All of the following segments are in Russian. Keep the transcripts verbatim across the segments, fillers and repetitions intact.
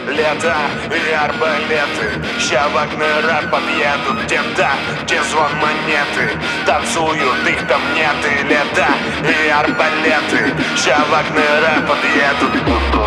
Лето и арбалеты, ща Вагнера подъедут где-то, где звон монеты. Танцуют, их там нет. И лето и арбалеты, ща Вагнера подъедут.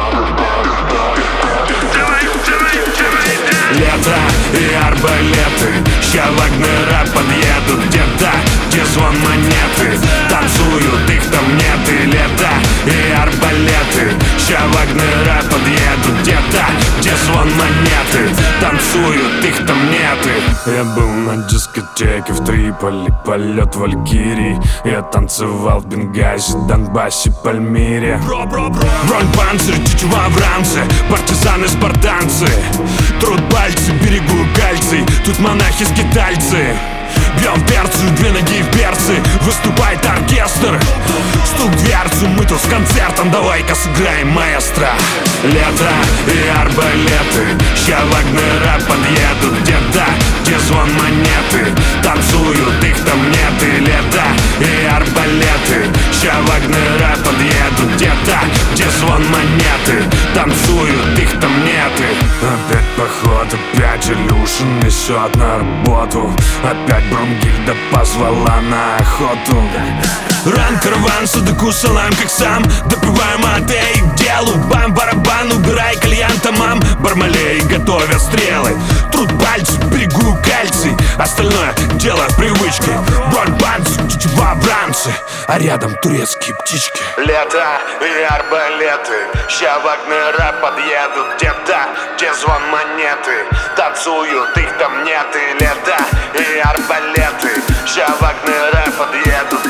Лето и арбалеты, ща Вагнера подъедут где-то, где звон монеты. Танцуют, их там нет. И лето и арбалеты, ща Вагнера подъедут где-то, где звон монеты. Танцуют, их там нет. Я был на дискотеке в Триполи, полет валькирий. Я танцевал в Бенгази, Донбассе, Пальмире. Бронь, панцирь, чучуа-бранцы, партизаны-спартанцы. Труд пальцы, берегу кальций, тут монахи-скитальцы. Бьем перцу, две ноги в перцы, выступает оркестр. Стук дверцу, мы тут с концертом, давай-ка сыграем маэстро. Лето и арбалеты, ща Вагнера подъедут где-то, где звон монеты. Танцуют, их там нет. И лето и арбалеты, ща Вагнера подъедут где-то, где звон монеты. Танцуют, их там нет. Опять поход, опять Илюшин несет на работу. Опять Брунгильда позвала на охоту. Ран, караван, садаку, салам, как сам. Допиваем атей к делу. Бам-барабан, убирай кальян тамам. Бармалей готовят стрелы. Труд пальцев, берегу кальций. Остальное дело привычки. Бронь, панцирь, чучуа-бранцы, а рядом турецкие птички. Лето и арбалеты, ща Вагнера подъедут где-то, где звон монеты. Танцуют, их там нет. И лето и арбалеты, ща Вагнера подъедут.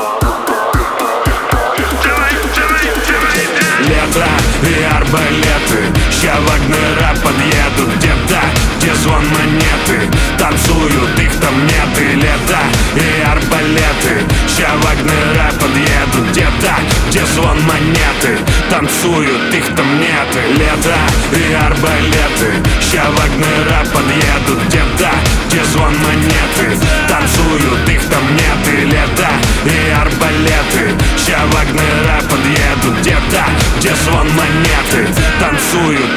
Лето и арбалеты, ща Вагнера подъедут где-то, где звон монеты. Танцуют, их там нет. И лето и арбалеты, ща Вагнера подъедут где-то, где звон монеты. Танцуют, их там нет. И лето и арбалеты, ща Вагнера подъедут где-то, где звон монеты. Танцуют, их там нет. И лето и арбалеты, ща Вагнера подъедут где-то, где звон монеты. Танцуют,